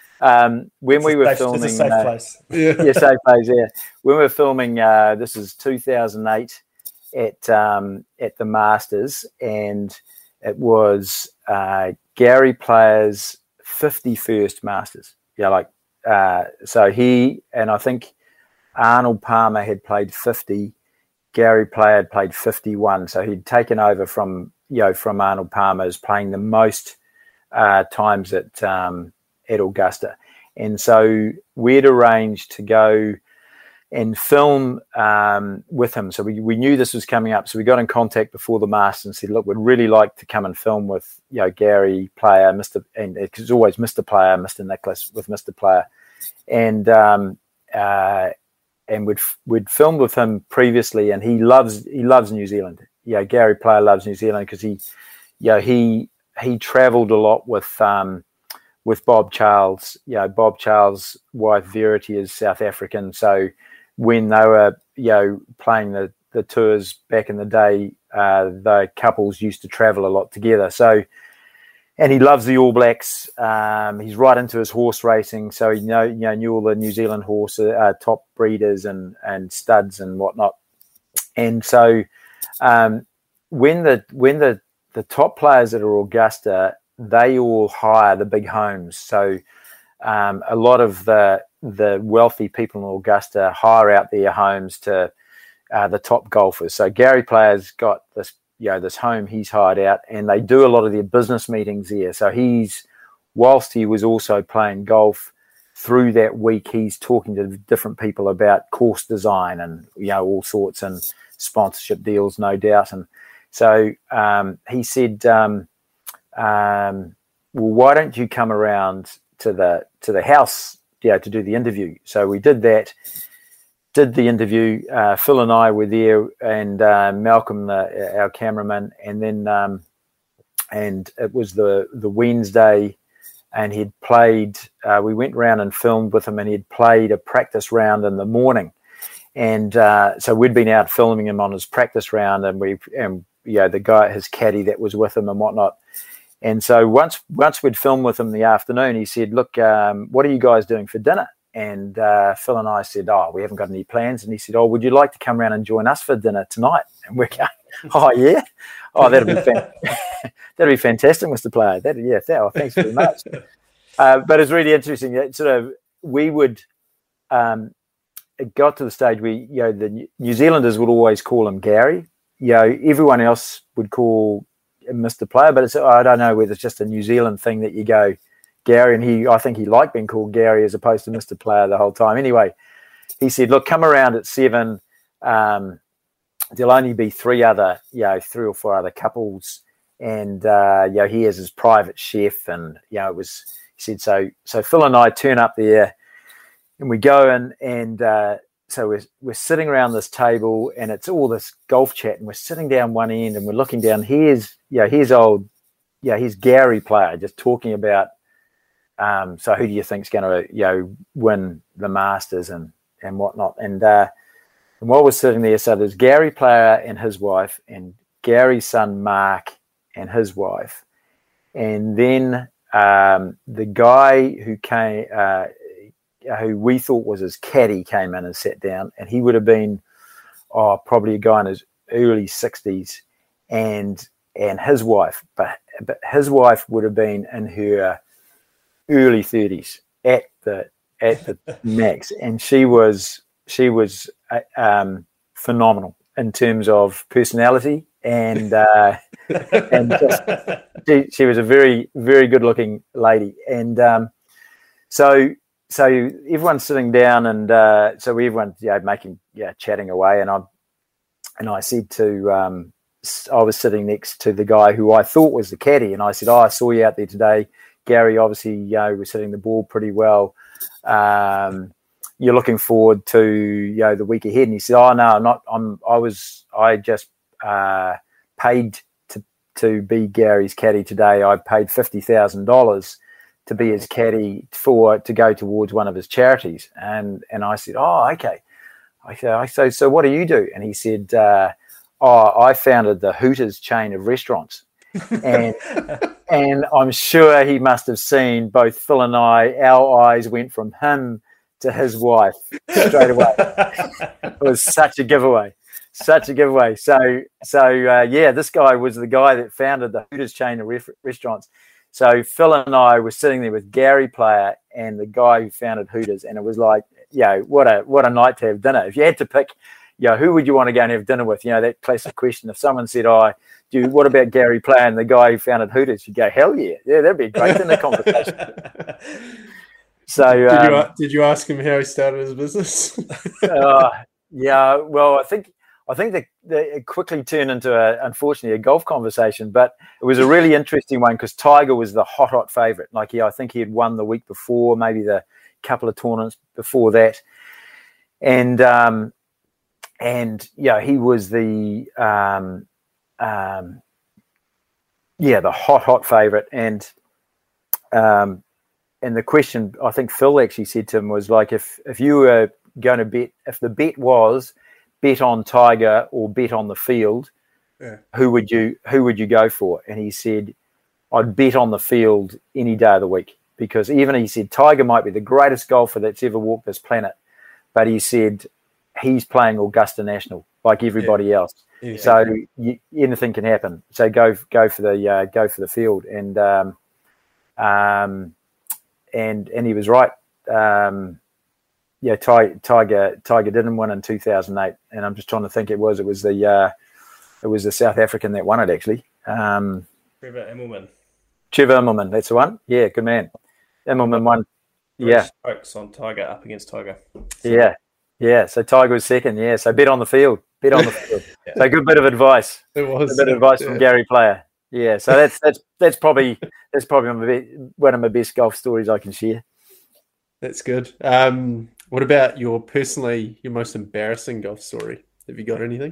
Um, when it's we a were safe, filming, it's a safe uh, place. yeah. yeah, safe place, yeah. When we were filming, uh, this is two thousand eight at um, at the Masters, and it was uh, Gary Player's fifty-first Masters. Yeah, like uh, so he and I think Arnold Palmer had played fifty. Gary Player had played fifty-one, so he'd taken over from you know from Arnold Palmer as playing the most uh, times at um, at Augusta, and so we'd arranged to go and film um, with him. So we, we knew this was coming up, so we got in contact before the Masters and said, "Look, we'd really like to come and film with you know Gary Player, Mister and it's always Mister Player, Mister Nicklaus with Mister Player," and um, uh, and we'd we'd filmed with him previously, and he loves he loves New Zealand. Yeah, Gary Player loves New Zealand because he, you know, he he travelled a lot with um, with Bob Charles. You know, Bob Charles' wife Verity is South African, so when they were you know playing the the tours back in the day, uh, the couples used to travel a lot together. So. And he loves the All Blacks. Um, he's right into his horse racing, so he know, you know knew all the New Zealand horse uh, top breeders and and studs and whatnot. And so um, when the when the the top players that are Augusta, they all hire the big homes. So um, a lot of the the wealthy people in Augusta hire out their homes to uh, the top golfers. So Gary Player's got this. You know, this home he's hired out, and they do a lot of their business meetings there. So he's, whilst he was also playing golf through that week, he's talking to different people about course design and, you know, all sorts and sponsorship deals, no doubt. And so um, he said, um, um, well, why don't you come around to the, to the house, you know, to do the interview? So we did that. Did the interview. Uh, Phil and I were there, and uh, Malcolm, the, our cameraman, and then um, and it was the the Wednesday, and he'd played. Uh, we went round and filmed with him, and he'd played a practice round in the morning, and uh, so we'd been out filming him on his practice round, and we and you know the guy, his caddy that was with him and whatnot. And so once once we'd filmed with him in the afternoon, he said, "Look, um, what are you guys doing for dinner?" And uh, Phil and I said, "Oh, we haven't got any plans." And he said, "Oh, would you like to come around and join us for dinner tonight?" And we're going, "Oh, yeah. Oh, that'll be fan- that'll be fantastic, Mister Player. That, yeah, that, oh, thanks very much." uh, but it's really interesting. That sort of we would. Um, it got to the stage where you know the New Zealanders would always call him Gary. You know, everyone else would call him Mister Player, but it's I don't know whether it's just a New Zealand thing that you go Gary, and he, I think he liked being called Gary as opposed to Mister Player the whole time. Anyway, he said, "Look, come around at seven. Um, there'll only be three other, you know, three or four other couples, and uh, you know, he has his private chef, and you know, it was." He said, "So, so Phil and I turn up there, and we go in, and uh, so we're we're sitting around this table, and it's all this golf chat, and we're sitting down one end, and we're looking down. Here's, you know, here's old, yeah, here's Gary Player just talking about." Um, so who do you think's going to, you know, win the Masters and, and whatnot? And, uh, and while we're sitting there, so there's Gary Player and his wife, and Gary's son Mark and his wife, and then um, the guy who came, uh, who we thought was his caddy, came in and sat down, and he would have been, oh, probably a guy in his early sixties, and and his wife, but but his wife would have been in her early thirties at the at the max, and she was she was uh, um, phenomenal in terms of personality, and uh, and just, she, she was a very very good looking lady, and um, so so everyone's sitting down, and uh, so everyone yeah making yeah chatting away, and I and I said to um, I was sitting next to the guy who I thought was the caddy, and I said, "Oh, I saw you out there today, Gary. Obviously, you know, we're hitting the ball pretty well. Um, you're looking forward to you know the week ahead." And he said, "Oh no, I'm not. I'm. I was. I just uh, paid to to be Gary's caddy today. I paid fifty thousand dollars to be his caddy for to go towards one of his charities." And and I said, "Oh, okay." I said, "I so so what do you do?" And he said, uh, "Oh, I founded the Hooters chain of restaurants." and and I'm sure he must have seen both Phil and I. Our eyes went from him to his wife straight away. It was such a giveaway, such a giveaway. So so uh, yeah, this guy was the guy that founded the Hooters chain of ref- restaurants. So Phil and I were sitting there with Gary Player and the guy who founded Hooters, and it was like, you know, what a what a night to have dinner. If you had to pick, you know, who would you want to go and have dinner with? You know, that classic question. If someone said, "Oh, do you, what about Gary Player and the guy who founded Hooters?" You go, "Hell yeah, yeah, that'd be a great dinner conversation." So did um, you did you ask him how he started his business? uh, yeah, well, I think I think that, that it quickly turned into a, unfortunately, a golf conversation, but it was a really interesting one because Tiger was the hot, hot favourite. Like, he, I think he had won the week before, maybe the couple of tournaments before that, and um, and yeah, he was the um, um, yeah the hot, hot favourite, and um, and the question I think Phil actually said to him was like, if if you were going to bet, if the bet was bet on Tiger or bet on the field, yeah. who would you who would you go for? And he said, I'd bet on the field any day of the week, because even he said Tiger might be the greatest golfer that's ever walked this planet, but he said he's playing Augusta National like everybody yeah. else. Yeah. So you, anything can happen. So go go for the uh, go for the field, and um, um, and and he was right. Um, yeah, Tiger Tiger didn't win in two thousand eight, and I'm just trying to think. It was it was the uh, it was the South African that won it actually. Um, Trevor Immelman. Trevor Immelman, that's the one. Yeah, good man. Immelman won. Yeah, strokes on Tiger up against Tiger. So. Yeah, yeah. So Tiger was second. Yeah, so bet on the field. Bet on the field. yeah. So good bit of advice. It was a bit of advice yeah. from Gary Player. Yeah, so that's that's that's probably that's probably my, one of my best golf stories I can share. That's good. Um, what about your personally your most embarrassing golf story? Have you got anything?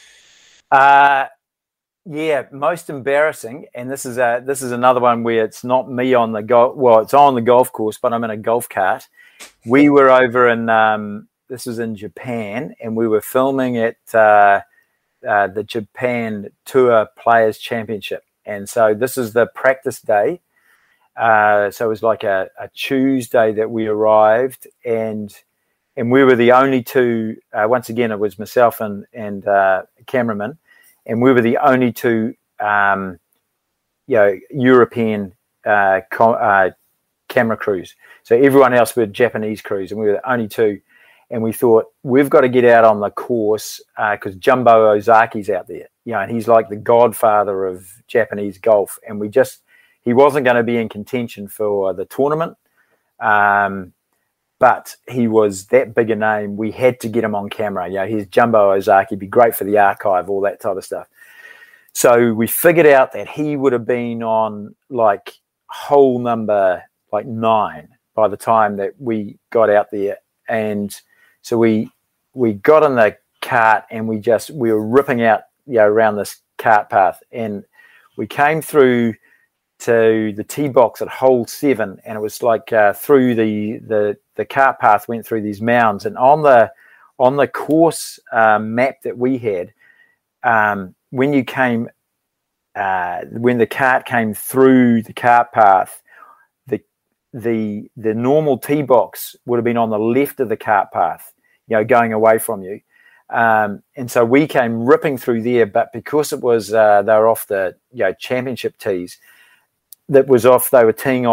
Uh yeah, most embarrassing, and this is a this is another one where it's not me on the golf. Well, it's on the golf course, but I'm in a golf cart. We were over in um, this was in Japan, and we were filming at uh, uh, the Japan Tour Players Championship, and so this is the practice day. Uh, so it was like a, a Tuesday that we arrived, and and we were the only two. Uh, once again, it was myself and and uh, cameraman. And we were the only two, um, you know, European uh, com- uh, camera crews. So everyone else were Japanese crews, and we were the only two. And we thought, we've got to get out on the course because uh, Jumbo Ozaki's out there, you know, and he's like the godfather of Japanese golf. And we just, he wasn't going to be in contention for the tournament, um, but he was that big a name. We had to get him on camera. You know, he's Jumbo Ozaki, be great for the archive, all that type of stuff. So we figured out that he would have been on like hole number like nine by the time that we got out there. And so we we got in the cart and we just we were ripping out, you know, around this cart path, and we came through to the tee box at hole seven, and it was like uh, through the the the cart path went through these mounds, and on the on the course um, map that we had, um, when you came uh, when the cart came through the cart path, the the the normal tee box would have been on the left of the cart path, you know, going away from you, um, and so we came ripping through there, but because it was uh, they were off the, you know, championship tees. That was off. They were teeing off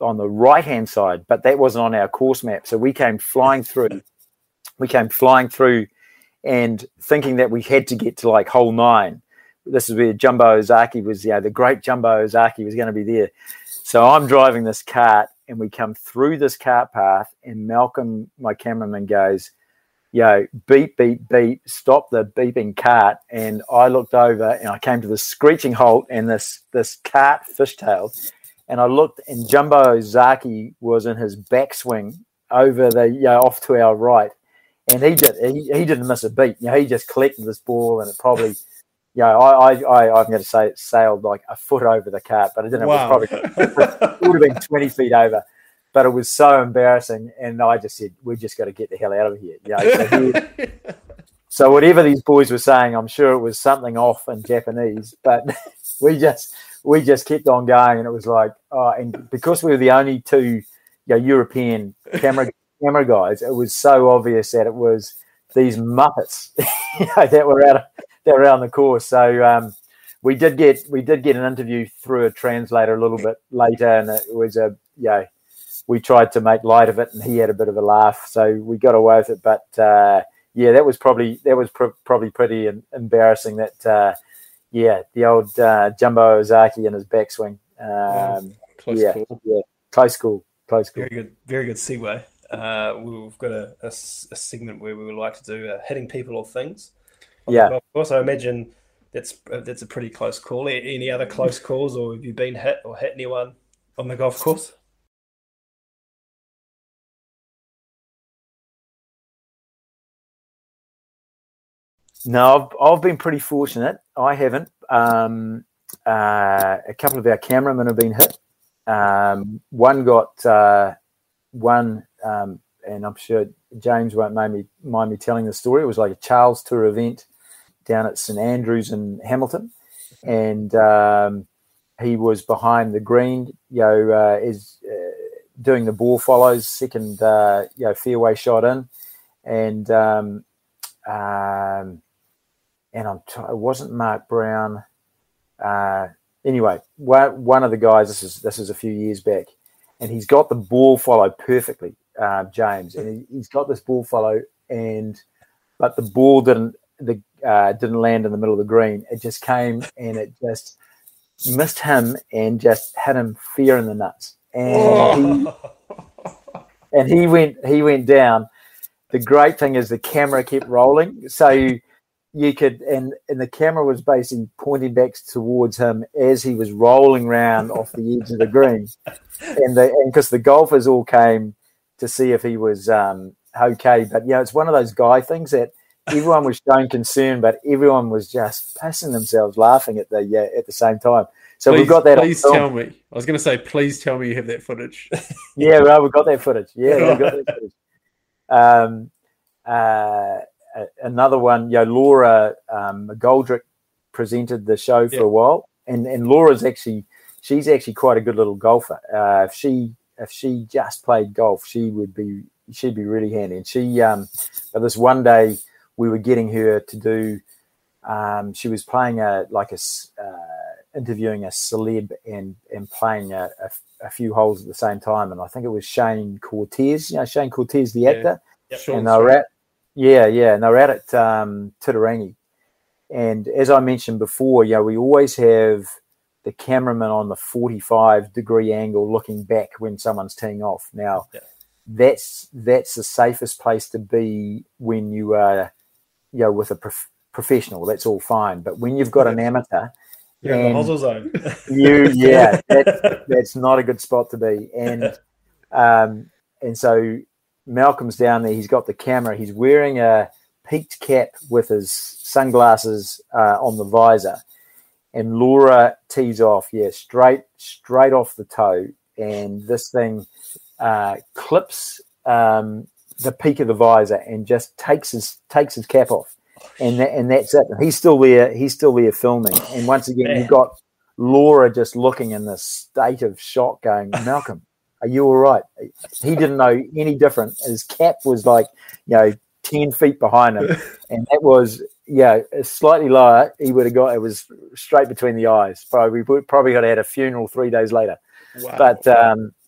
on the right hand side, but that wasn't on our course map. So we came flying through. We came flying through, and thinking that we had to get to like hole nine. This is where Jumbo Ozaki was. You know, the great Jumbo Ozaki was going to be there. So I'm driving this cart, and we come through this cart path, and Malcolm, my cameraman, goes, yo, beep, beep, beep, stop the beeping cart. And I looked over, and I came to this screeching halt, and this this cart fishtailed. And I looked, and Jumbo Ozaki was in his backswing over the, you know, off to our right. And he did. He, he didn't miss a beat. You know, he just collected this ball, and it probably, you know, I, I, I, I'm going to say it sailed like a foot over the cart, but I didn't know. Wow. It was probably, it would have been twenty feet over. But it was so embarrassing, and I just said, we just got to get the hell out of here. You know, so, he, so whatever these boys were saying, I'm sure it was something off in Japanese, but we just we just kept on going, and it was like, oh, and because we were the only two, you know, European camera camera guys, it was so obvious that it was these muppets you know, that were out of, that were out on the course. So um, we did get we did get an interview through a translator a little bit later, and it was a you know, we tried to make light of it, and he had a bit of a laugh, so we got away with it. But uh, yeah, that was probably that was pr- probably pretty embarrassing. That uh, yeah, the old uh, Jumbo Ozaki and his backswing. Um, Close yeah, call. yeah, close call, close call. Very good, very good segue. Uh, we've got a, a s- a segment where we would like to do uh, hitting people or things. Yeah. Of course, I imagine that's uh, that's a pretty close call. A- Any other close calls, or have you been hit or hit anyone on the golf course? No, I've, I've been pretty fortunate. I haven't. Um, uh, a couple of our cameramen have been hit. Um, one got uh, one, um, and I'm sure James won't mind me, mind me telling the story. It was like a Charles Tour event down at St Andrews in Hamilton, and um, he was behind the green, you know, uh, is uh, doing the ball follows, second, uh, you know, fairway shot in, and um, um, and I'm t- it wasn't Mark Brown. Uh, anyway, one, one of the guys. This is this is a few years back, and he's got the ball follow perfectly, uh, James, and he, he's got this ball follow, and but the ball didn't the uh, didn't land in the middle of the green. It just came and it just missed him and just hit him fair in the nuts, and he and he went he went down. The great thing is the camera kept rolling, so you, you could and and the camera was basically pointing back towards him as he was rolling around off the edge of the green, and the and because the golfers all came to see if he was um, okay. But yeah, it's one of those guy things that everyone was showing concern, but everyone was just pissing themselves laughing at the yeah, at the same time. So please, we've got that. Please tell me. I was going to say, please tell me you have that footage. Yeah, well, we've got that footage. Yeah, we've got that footage. Um, uh, another one, you know, Laura um, McGoldrick presented the show for yeah. a while, and and Laura's actually she's actually quite a good little golfer. Uh, if she if she just played golf, she would be she'd be really handy. And she um, but this one day we were getting her to do. Um, she was playing a like a uh, interviewing a celeb and and playing a, a, a few holes at the same time, and I think it was Shane Cortez. You know, Shane Cortez, the Yeah. actor. Yep. Sure, And they were sure. at, yeah, yeah, and they were out at um, Titirangi. And as I mentioned before, you know, we always have the cameraman on the forty-five degree angle looking back when someone's teeing off. Now, Yeah. that's that's the safest place to be when you are, you know, with a prof- professional. That's all fine. But when you've got an amateur, You're in the and hosel zone. you, yeah, that, that's not a good spot to be. And um, and so Malcolm's down there. He's got the camera. He's wearing a peaked cap with his sunglasses uh, on the visor. And Laura tees off, yeah, straight straight off the toe. And this thing uh, clips um, the peak of the visor and just takes his takes his cap off. And that, and that's it. And he's still there. He's still there filming. And once again, Man. you've got Laura just looking in this state of shock, going, "Malcolm, are you all right?" He didn't know any different. His cap was like, you know, ten feet behind him, and that was, yeah, slightly lower. He would have got it was straight between the eyes. Probably we probably got to had a funeral three days later. Wow. But um,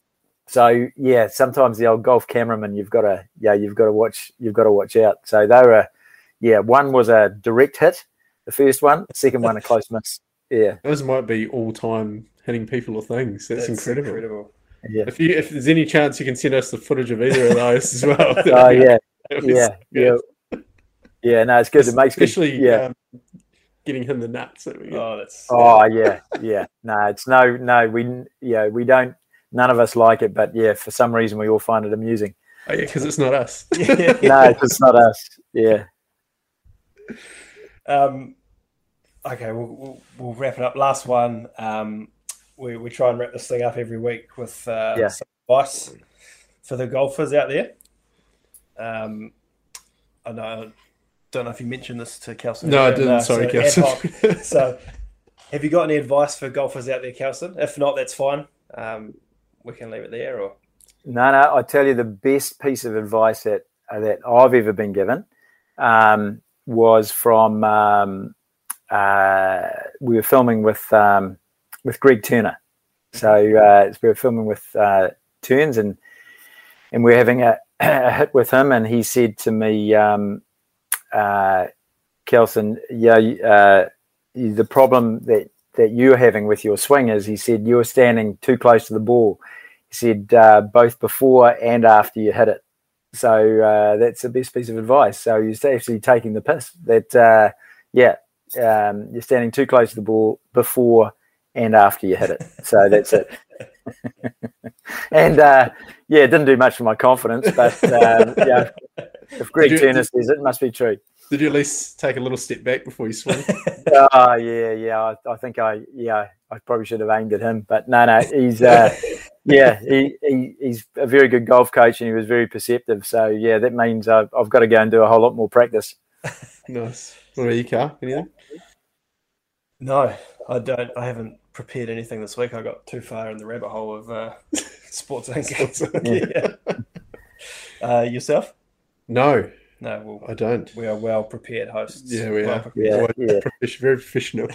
so yeah, sometimes the old golf cameraman, you've got to yeah, you've got to watch, you've got to watch out. So they were, yeah, one was a direct hit, the first one, the second one a close miss. Yeah, Those might be all-time hitting people or things. That's, That's incredible. incredible. yeah. If you if there's any chance you can send us the footage of either of those as well. that'd Oh be- yeah, that'd be yeah, so yeah, good. yeah. No, it's good. It makes good, Especially yeah. um, getting him the nuts. That'd be good. Oh, that's Oh yeah, yeah. No, it's no, no. We yeah, we don't. None of us like it, but yeah, for some reason we all find it amusing. Oh yeah, because it's not us. No, it's just not us. Yeah. Um, okay, we'll, we'll we'll wrap it up. Last one. Um, we we try and wrap this thing up every week with uh, Yeah. some advice for the golfers out there. Um, I know. Don't know if you mentioned this to Kelson. No, I earlier. didn't. Sorry, so ad Kelson. hoc. So, have you got any advice for golfers out there, Kelson? If not, that's fine. Um, we can leave it there. Or No, no. I tell you, the best piece of advice that that I've ever been given um, was from um, uh, we were filming with um, with Greg Turner. So uh, we were filming with uh, Turns, and and we we're having a, a hit with him, and he said to me, um, uh, Kelson, yeah, uh, the problem that that you're having with your swing is, he said, you're standing too close to the ball. He said, uh, both before and after you hit it. So uh, that's the best piece of advice. So you're actually taking the piss that, uh, yeah, um, you're standing too close to the ball before and after you hit it. So that's it. And uh, yeah, it didn't do much for my confidence, but um, yeah, if Greg Did you- Turner says it, it must be true. Did you at least take a little step back before you swing? Oh yeah, yeah. I, I think I, yeah, I probably should have aimed at him, but no, no. He's, uh, yeah, he, he he's a very good golf coach, and he was very perceptive. So yeah, that means I've, I've got to go and do a whole lot more practice. Nice. What about you, Carl? Anything? no, I don't. I haven't prepared anything this week. I got too far in the rabbit hole of uh, sports income. yeah. Uh, yourself? No, No, well, I don't. we are well prepared hosts. Yeah, we well are. prepared. Yeah, Well, yeah. profe- Very professional.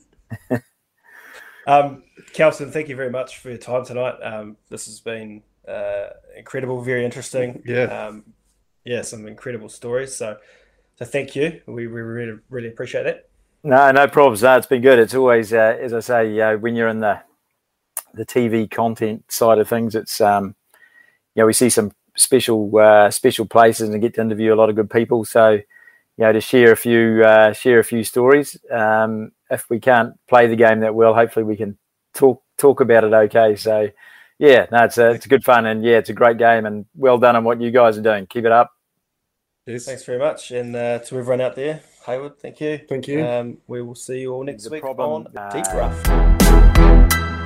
Um, Kelson, thank you very much for your time tonight. Um, this has been uh, incredible, very interesting. Yeah. Um, yeah, some incredible stories. So, so thank you. We, we really, really appreciate that. No, no problems. No, it's been good. It's always, uh, as I say, uh, when you're in the the T V content side of things, it's um, you know, we see some special uh, special places and get to interview a lot of good people. So, you know, to share a few uh, share a few stories. Um, if we can't play the game that well, hopefully we can talk talk about it. Okay, so yeah, no, it's a it's a good fun, and yeah, it's a great game, and well done on what you guys are doing. Keep it up. Yes. Thanks very much. And uh, to everyone out there, Hayward, thank you. Thank you. Um, we will see you all next The week problem, on Deep uh, Rough.